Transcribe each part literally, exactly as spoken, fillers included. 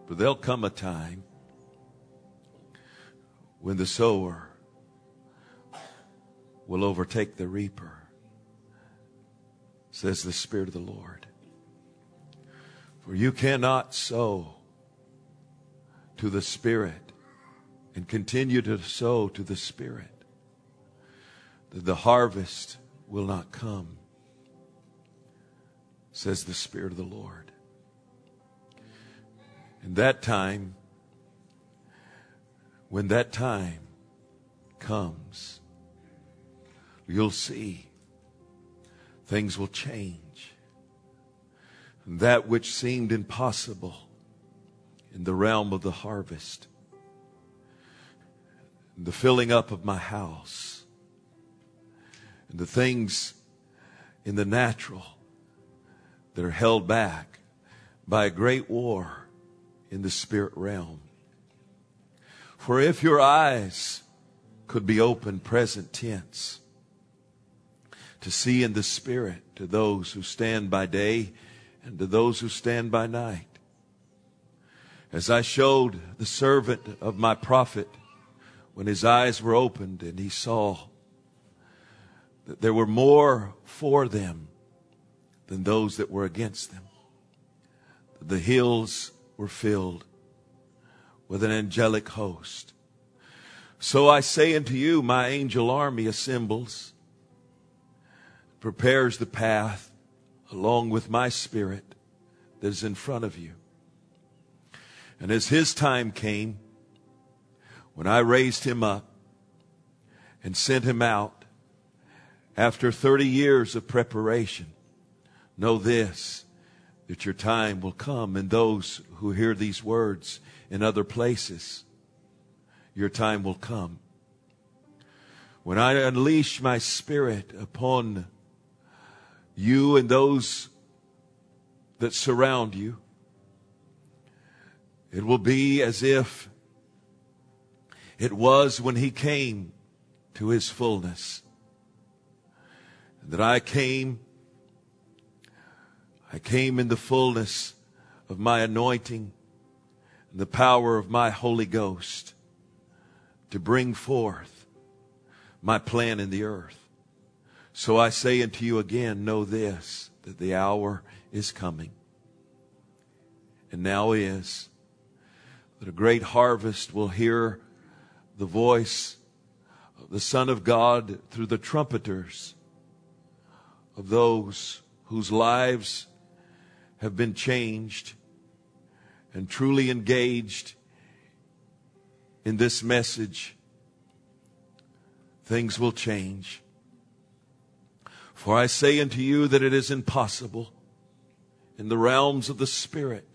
For there'll come a time when the sower will overtake the reaper, says the Spirit of the Lord. For you cannot sow to the Spirit and continue to sow to the Spirit, that the harvest will not come, says the Spirit of the Lord. And that time, when that time comes, you'll see things will change. And that which seemed impossible in the realm of the harvest, the filling up of my house, and the things in the natural that are held back by a great war in the spirit realm. For if your eyes could be opened, present tense, to see in the Spirit to those who stand by day and to those who stand by night. As I showed the servant of my prophet when his eyes were opened and he saw that there were more for them than those that were against them. The hills were filled with an angelic host. So I say unto you, my angel army assembles, prepares the path along with my Spirit that is in front of you. And as his time came, when I raised him up and sent him out after thirty years of preparation, know this, that your time will come. And those who hear these words in other places, your time will come. When I unleash my Spirit upon you and those that surround you, it will be as if it was when he came to his fullness. That I came, I came in the fullness of my anointing and the power of my Holy Ghost to bring forth my plan in the earth. So I say unto you again, know this, that the hour is coming, and now is, that a great harvest will hear the voice of the Son of God through the trumpeters of those whose lives have been changed and truly engaged in this message. Things will change. For I say unto you that it is impossible in the realms of the Spirit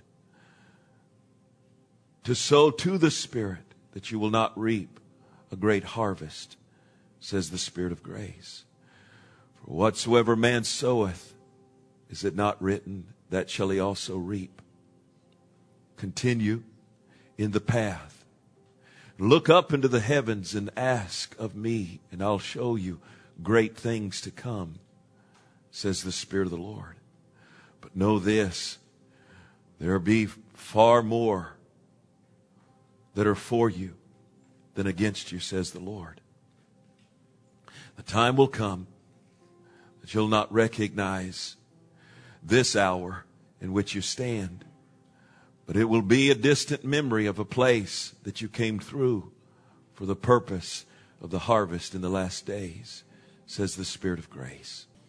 to sow to the Spirit that you will not reap a great harvest, says the Spirit of grace. For whatsoever man soweth, is it not written, that shall he also reap. Continue in the path. Look up into the heavens and ask of me, and I'll show you great things to come, says the Spirit of the Lord. But know this, there be far more that are for you than against you, says the Lord. The time will come that you'll not recognize this hour in which you stand, but it will be a distant memory of a place that you came through for the purpose of the harvest in the last days, says the Spirit of grace.